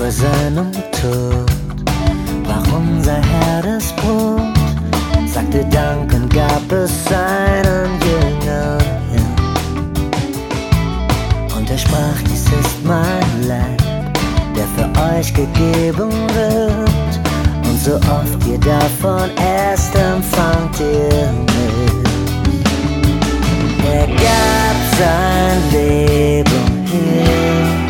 vor seinem Tod brach unser Herr das Brot, sagte Dank und gab es seinen Jüngern hin. Und er sprach, dies ist mein Leib, der für euch gegeben wird. Und so oft ihr davon esst, empfangt ihr mit. Er gab sein Leben hin.